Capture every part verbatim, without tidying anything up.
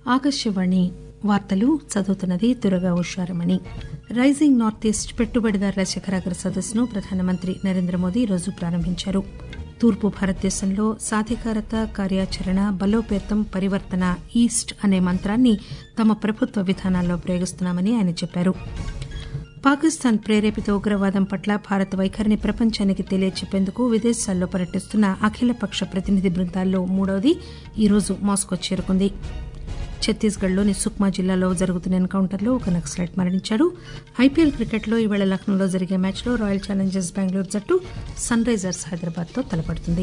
ఆకాశవాణి వార్తలు చదువుతున్నది Durga Usharamani. Rising north east పెట్టుబడిదారుల శిఖరాగ్ర సదస్సును ప్రధానమంత్రి నరేంద్ర మోదీ ఈరోజు ప్రారంభించారు. తూర్పు భారతదేశంలో సాధికారత, కార్యాచరణ, బలోపేతం, పరివర్తన ఈస్ట్ అనే మంత్రాన్ని తమ ప్రభుత్వ విధానాల్లో ప్రయోగిస్తున్నామని ఆయన చెప్పారు. పాకిస్తాన్ ప్రేరేపిత ఉగ్రవాదం పట్ల భారత్ వైఖరిని ప్రపంచానికి తెలియచెప్పేందుకు విదేశాల్లో పర్యటిస్తున్న అఖిలపక్ష ప్రతినిధి బృందాల్లో మూడవది ఈరోజు మాస్కో చేరుకుంది. ఛత్తీస్గఢ్లోని సుక్మా జిల్లాలో జరుగుతున్న ఎన్కౌంటర్లో ఒక నక్సలైట్ మరణించాడు. ఐపీఎల్ క్రికెట్లో ఈవేళ లక్నోలో జరిగే మ్యాచ్లో రాయల్ ఛాలెంజర్స్ బెంగళూరు జట్టు సన్ రైజర్స్ హైదరాబాద్తో తలపడుతుంది.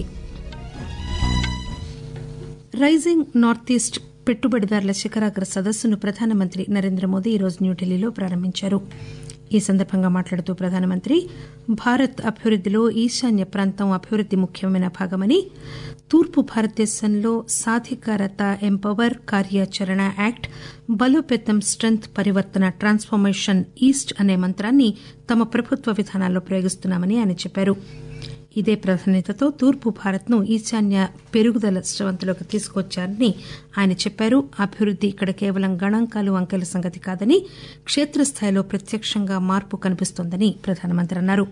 రైజింగ్ నార్త్ ఈస్ట్ పెట్టుబడిదారుల శిఖరాగ్ర సదస్సును ప్రధానమంత్రి నరేంద్ర మోదీ ఈరోజు న్యూఢిల్లీలో ప్రారంభించారు. ఈ సందర్భంగా మాట్లాడుతూ ప్రధానమంత్రి భారత్ అభివృద్దిలో ఈశాన్య ప్రాంతం అభివృద్ది ముఖ్యమైన భాగమని, తూర్పు భారతదేశంలో సాధికారత, ఎంపవర్, కార్యాచరణ యాక్ట్, బలోపేతం, స్ట్రెంగ్త్, పరివర్తన, ట్రాన్స్ఫర్మేషన్ ఈస్ట్ అనే మంత్రాన్ని తమ ప్రభుత్వ విధానాల్లో ప్రయోగిస్తున్నామని ఆయన చెప్పారు. ఇదే ప్రాధాన్యతతో తూర్పు భారత్ ను ఈశాన్య పెరుగుదల స్రవంతిలోకి తీసుకొచ్చారని ఆయన చెప్పారు. అభివృద్ది ఇక్కడ కేవలం గణాంకాలు, అంకెల సంగతి కాదని, క్షేత్రస్థాయిలో ప్రత్యక్షంగా మార్పు కనిపిస్తోందని ప్రధానమంత్రి అన్నారు.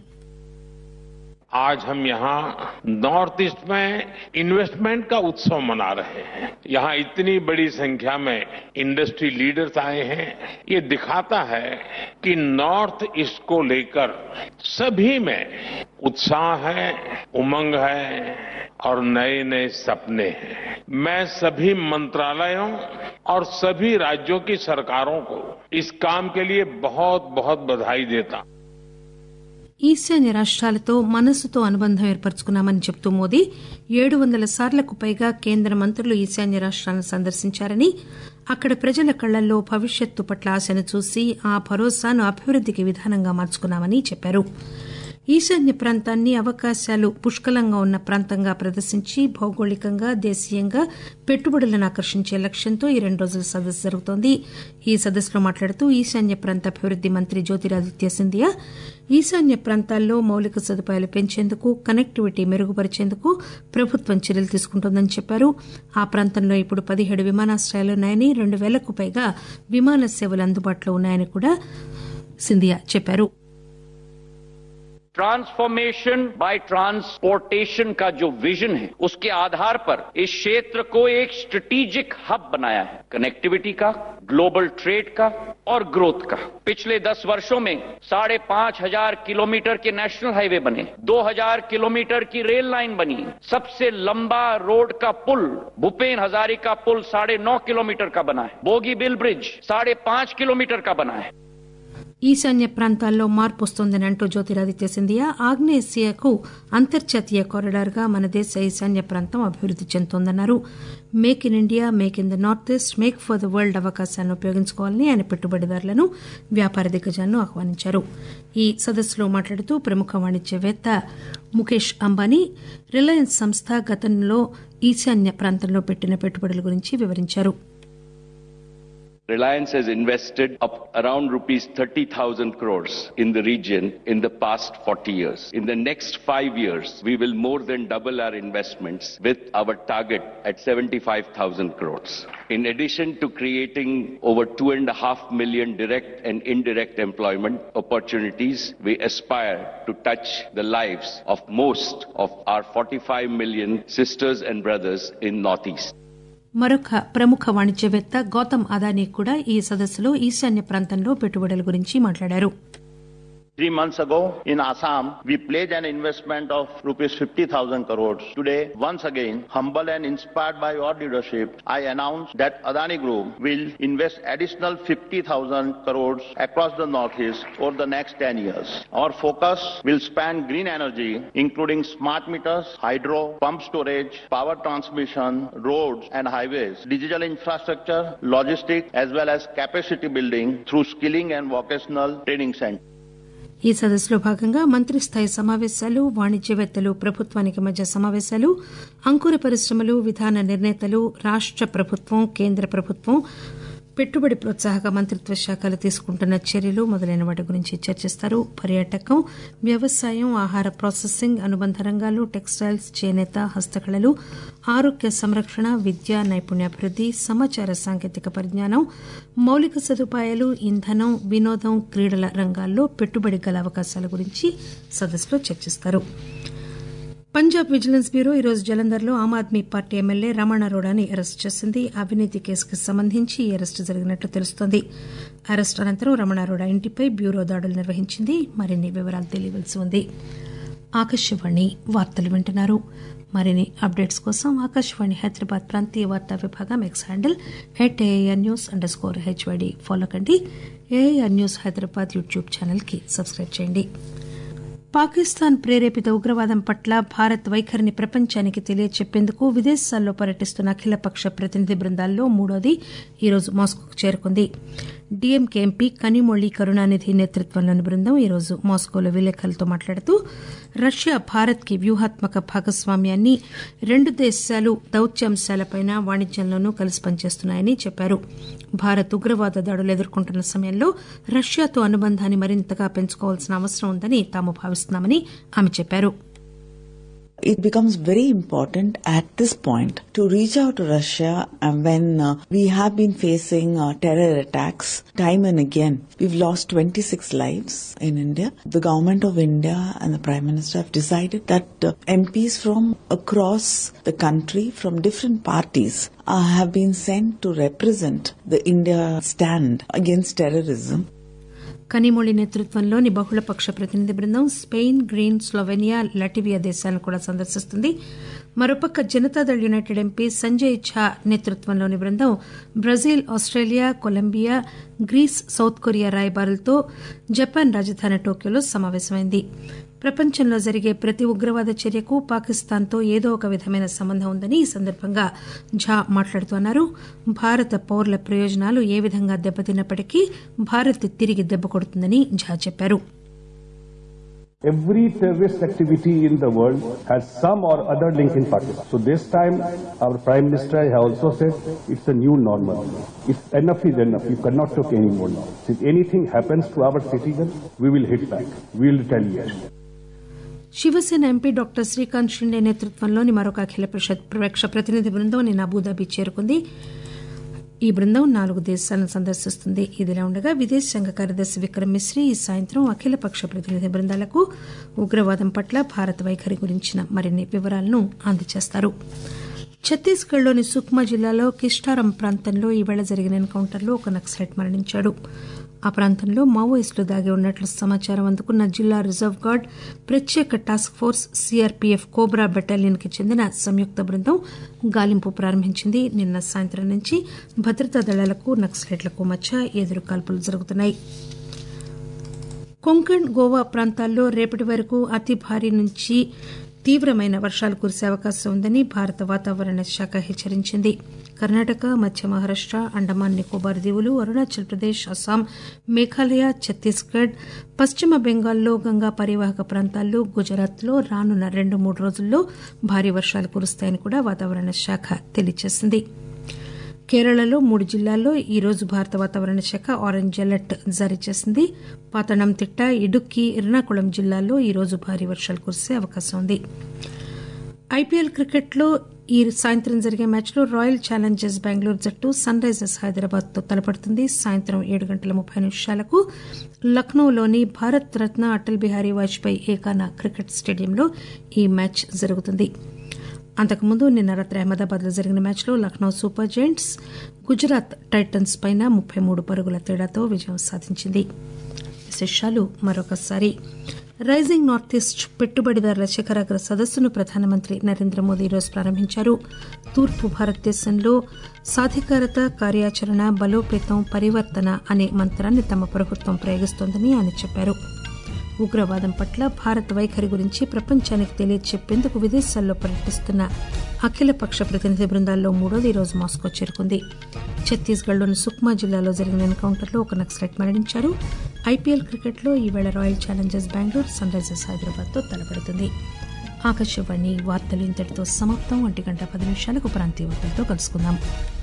आज हम यहाँ नॉर्थ ईस्ट में इन्वेस्टमेंट का उत्सव मना रहे हैं. यहाँ इतनी बड़ी संख्या में इंडस्ट्री लीडर्स आए हैं. ये दिखाता है कि नॉर्थ ईस्ट को लेकर सभी में उत्साह है, उमंग है और नए नए सपने हैं. मैं सभी मंत्रालयों और सभी राज्यों की सरकारों को इस काम के लिए बहुत बहुत बधाई देता हूं. ఈశాన్య రాష్ట్రాలతో మనసుతో అనుబంధం ఏర్పరచుకున్నామని చెబుతూ మోదీ ఏడు వందల సార్లకు పైగా కేంద్ర మంత్రులు ఈశాన్య రాష్ట్రాలను సందర్శించారని, అక్కడ ప్రజల కళ్లల్లో భవిష్యత్తు పట్ల ఆశను చూసి ఆ భరోసాను అభివృద్దికి విధానంగా మార్చుకున్నామని చెప్పారు. ఈశాన్య ప్రాంతాన్ని అవకాశాలు పుష్కలంగా ఉన్న ప్రాంతంగా ప్రదర్శించి భౌగోళికంగా, దేశీయంగా పెట్టుబడులను ఆకర్షించే లక్ష్యంతో ఈ రెండు రోజుల సదస్సు జరుగుతోంది. ఈ సదస్సులో మాట్లాడుతూ ఈశాన్య ప్రాంత అభివృద్ది మంత్రి జ్యోతిరాదిత్య సింధియా ఈశాన్య ప్రాంతాల్లో మౌలిక సదుపాయాలు పెంచేందుకు, కనెక్టివిటీ మెరుగుపరిచేందుకు ప్రభుత్వం చర్యలు తీసుకుంటోందని చెప్పారు. ఆ ప్రాంతంలో ఇప్పుడు పదిహేడు విమానాశ్రయాలున్నాయని, రెండు వేలకు పైగా విమాన సేవలు అందుబాటులో ఉన్నాయని కూడా సింధియా చెప్పారు. ट्रांसफॉर्मेशन बाय ट्रांसपोर्टेशन का जो विजन है, उसके आधार पर इस क्षेत्र को एक स्ट्रेटेजिक हब बनाया है. कनेक्टिविटी का, ग्लोबल ट्रेड का और ग्रोथ का. पिछले दस वर्षों में साढ़े पांच हजार किलोमीटर के नेशनल हाईवे बने, दो हजार किलोमीटर की रेल लाइन बनी, सबसे लंबा रोड का पुल भूपेन हजारिका पुल साढ़े नौ किलोमीटर का बना है, बोगीबिल ब्रिज साढ़े पांच किलोमीटर का बना है. ఈశాన్య ప్రాంతాల్లో మార్పు వస్తోందని అంటూ జ్యోతిరాదిత్య సింధియా ఆగ్నేయాసియాకు అంతర్జాతీయ కారిడార్ గా మన దేశ ఈశాన్య ప్రాంతం అభివృద్ది చెందుతోందన్నారు. Make in India, make in the north east, make for the world అవకాశాలను ఉపయోగించుకోవాలని ఆయన పెట్టుబడిదారులను, వ్యాపార దిగ్గజాలను ఆహ్వానించారు. ఈ సదస్సులో మాట్లాడుతూ ప్రముఖ వాణిజ్యవేత్త ముఖేష్ అంబానీ రిలయన్స్ సంస్థ గతంలో ఈశాన్య ప్రాంతంలో పెట్టిన పెట్టుబడుల గురించి వివరించారు. Reliance has invested up around rupees thirty thousand crores in the region in the past forty years. In the next five years, we will more than double our investments with our target at seventy-five thousand crores. In addition to creating over two and a half million direct and indirect employment opportunities, we aspire to touch the lives of most of our forty-five million sisters and brothers in Northeast. మరొక ప్రముఖ వాణిజ్యవేత్త గౌతమ్ అదానీ కూడా ఈ సదస్సులో ఈశాన్య ప్రాంతంలో పెట్టుబడుల గురించి మాట్లాడారు. Three months ago in Assam, we pledged an investment of rupees fifty thousand crores. Today, once again, humble and inspired by your leadership, I announce that Adani Group will invest additional fifty thousand crores across the Northeast over the next ten years. Our focus will span green energy, including smart meters, hydro, pump storage, power transmission, roads and highways, digital infrastructure, logistics, as well as capacity building through skilling and vocational training centers. ఈ సదస్సులో భాగంగా మంత్రిస్థాయి సమావేశాలు, వాణిజ్యవేత్తలు, ప్రభుత్వానికి మధ్య సమావేశాలు, అంకుర పరిశ్రమలు, విధాన నిర్ణేతలు, రాష్ట ప్రభుత్వం, కేంద్ర ప్రభుత్వం, పెట్టుబడి ప్రోత్సాహక మంత్రిత్వ శాఖలు తీసుకుంటున్న చర్యలు మొదలైన వాటి గురించి చర్చిస్తారు. పర్యాటకం, వ్యవసాయం, ఆహార ప్రాసెసింగ్, అనుబంధ రంగాలు, టెక్స్టైల్స్, చేనేత, హస్తకళలు, ఆరోగ్య సంరక్షణ, విద్య, నైపుణ్యాభివృద్ది, సమాచార సాంకేతిక పరిజ్ఞానం, మౌలిక సదుపాయాలు, ఇంధనం, వినోదం, క్రీడల రంగాల్లో పెట్టుబడి గల అవకాశాల గురించి సదస్సులో చర్చిస్తారు. పంజాబ్ విజిలెన్స్ బ్యూరో ఈరోజు జలంధర్లో ఆమ్ ఆద్మీ పార్టీ ఎమ్మెల్యే రమణ అరోరాని అరెస్టు చేసింది. అవినీతి కేసుకు సంబంధించి ఈ అరెస్టు జరిగినట్లు తెలుస్తోంది. అరెస్టు అనంతరం రమణ అరోరా ఇంటిపై బ్యూరో దాడులు నిర్వహించింది. మరిన్ని వివరాలు తెలియవలసి ఉంది. ఆకాశవాణి వార్తలు వింటున్నారు. మరిన్ని అప్డేట్స్ కోసం ఆకాశవాణి హైదరాబాద్ ప్రాంతీయ వార్తా విభాగం X handle at AIR news underscore HYD follow కండి. AIR news Hyderabad YouTube channel కి సబ్స్క్రైబ్ చేయండి. పాకిస్తాన్ ప్రేరేపిత ఉగ్రవాదం పట్ల భారత్ వైఖరిని ప్రపంచానికి తెలియచెప్పేందుకు విదేశాల్లో పర్యటిస్తున్న అఖిలపక్ష ప్రతినిధి బృందాల్లో మూడోది ఈరోజు మాస్కోకు చేరుకుంది. డీఎంకే ఎంపీ కనిమొళి కరుణానిధి నేతృత్వంలోని బృందం ఈరోజు మాస్కోలో విలేకరులతో మాట్లాడుతూ రష్యా భారత్ కి వ్యూహాత్మక భాగస్వామ్యాన్ని, రెండు దేశాలు దౌత్యాంశాలపై వాణిజ్యంలోనూ కలిసి పనిచేస్తున్నాయని చెప్పారు. భారత్ ఉగ్రవాద దాడులు ఎదుర్కొంటున్న సమయంలో రష్యాతో అనుబంధాన్ని మరింతగా పెంచుకోవాల్సిన అవసరం ఉందని తాము భావిస్తున్నామని ఆమె చెప్పారు. It becomes very important at this point to reach out to Russia and when uh, we have been facing uh, terror attacks time and again. We've lost twenty-six lives in India. The government of India and the Prime Minister have decided that uh, M Ps from across the country from different parties uh, have been sent to represent the India stand against terrorism. Kanimozhi నేతృత్వంలోని బహుళపక్ష ప్రతినిధి బృందం Spain, green, Slovenia, లటివియా దేశాలను కూడా సందర్శిస్తుంది. మరోపక్క Janata Dal United MP Sanjay ఝా నేతృత్వంలోని బృందం Brazil, Australia, Colombia, grace, south Korea రాయబారులతో Japan రాజధాని టోక్యోలో సమావేశమైంది. ప్రపంచంలో జరిగే ప్రతి ఉగ్రవాద చర్యకు పాకిస్తాన్తో ఏదో ఒక విధమైన సంబంధం ఉందని ఈ సందర్భంగా ఝా మాట్లాడుతూ అన్నారు. భారత పౌరుల ప్రయోజనాలు ఏ విధంగా దెబ్బతిన్నప్పటికీ భారత్ తిరిగి దెబ్బ కొడుతుందని ఝా చెప్పారు. Every terrorist activity in the world has some or other link in Pakistan. So this time, our Prime Minister has also said it's a new normal. It's enough is enough. You cannot take any more now. If anything happens to our citizens, we will hit back. We will retaliate. Shiv Sena MP doctor Shrikant Shinde నేతృత్వంలోని మరొక అఖిల పక్ష ప్రతినిధి బృందం నిన్న Abu Dhabi చేరుకుంది. ఈ బృందం నాలుగు దేశాలను సందర్శిస్తుంది. ఇదిలా ఉండగా విదేశాంగ కార్యదర్శి విక్రమ్ మిశ్రీ ఈ సాయంత్రం అఖిలపక్ష ప్రతినిధి బృందాలకు ఉగ్రవాదం పట్ల భారత్ వైఖరి గురించిన మరిన్ని వివరాలను అందజేస్తారు. ఛత్తీస్గఢ్లోని సుక్మా జిల్లాలో కిస్టారం ప్రాంతంలో ఈవేళ జరిగిన ఎన్కౌంటర్లో ఒక నక్సలైట్ మరణించాడు. ఆ ప్రాంతంలో మావోయిస్టులు దాగి ఉన్నట్లు సమాచారం అందుకున్న జిల్లా రిజర్వ్ గార్డ్, ప్రత్యేక task force, CRPF COBRA battalion కి చెందిన సంయుక్త బృందం గాలింపు ప్రారంభించింది. నిన్న సాయంత్రం నుంచి భద్రతా దళాలకు నక్సలైట్లకు మధ్య ఎదురు కాల్పులు జరుగుతున్నాయి. కొంకణ్, గోవా ప్రాంతాల్లో రేపటి వరకు అతి భారీ నుంచి తీవ్రమైన వర్షాలు కురిసే అవకాశం ఉందని భారత వాతావరణ శాఖ హెచ్చరించింది. కర్ణాటక, మధ్య మహారాష్ట, అండమాన్ నికోబార్ దీవులు, అరుణాచల్ ప్రదేశ్, అస్సాం, మేఘాలయ, ఛత్తీస్గఢ్, పశ్చిమ బెంగాల్లో గంగా పరివాహక ప్రాంతాల్లో, గుజరాత్లో రానున్న రెండు మూడు రోజుల్లో భారీ వర్షాలు కురుస్తాయని కూడా వాతావరణ శాఖ తెలియజేసింది. కేరళలో మూడు జిల్లాల్లో ఈ రోజు భారత వాతావరణ శాఖ ఆరెంజ్ అలర్ట్ జారీ చేసింది. పాతనంతిట్ట, ఇడుక్కి, ఎర్నాకుళం జిల్లాల్లో ఈ రోజు భారీ వర్షాలు కురిసే అవకాశం ఉంది. ఐపీఎల్ క్రికెట్లో ఈ సాయంత్రం జరిగే మ్యాచ్లో రాయల్ ఛాలెంజర్స్ బెంగళూరు జట్టు సన్ రైజర్స్ హైదరాబాద్ తో తలపడుతుంది. సాయంత్రం ఏడు గంటల ముప్పై నిమిషాలకు లక్నోలోని భారత్ రత్న అటల్ బిహారీ వాజ్పేయి ఏకానా క్రికెట్ స్టేడియంలో ఈ మ్యాచ్ జరుగుతుంది. అంతకుముందు నిన్న రాత్రి అహ్మదాబాద్ లో జరిగిన మ్యాచ్లో Lucknow super giants Gujarat titans పైన ముప్పై మూడు పరుగుల తేడాతో విజయం సాధించింది. విశేషాలు మరొకసారి. రైజింగ్ నార్త్ ఈస్ట్ పెట్టుబడిదారుల శిఖరాగ్ర సదస్సును ప్రధానమంత్రి నరేంద్ర మోదీ ఈరోజు ప్రారంభించారు. తూర్పు భారతదేశంలో సాధికారత, కార్యాచరణ, బలోపేతం, పరివర్తన అనే మంత్రాన్ని తమ ప్రభుత్వం ప్రయోగిస్తోందని ఆయన చెప్పారు. ఉగ్రవాదం పట్ల భారత్ వైఖరి గురించి ప్రపంచానికి తెలియచెప్పేందుకు విదేశాల్లో పర్యటిస్తున్న అఖిలపక్ష ప్రతినిధి బృందాల్లో మూడోది ఈరోజు మాస్కో చేరుకుంది. ఛత్తీస్గఢ్లోని సుక్మా జిల్లాలో జరిగిన ఎన్కౌంటర్లో ఒక నక్సలైట్ మరణించారు. ఐపీఎల్ క్రికెట్లో ఈవేళ royal challengers Bengaluru sunrisers Hyderabad తో తలపడుతుంది. ఆకాశవాణి వార్తలు ఇంతటితో సమాప్తం. ఒంటి గంట పది నిమిషాలకు ప్రాంతీయ వార్తలతో కలుసుకుందాం.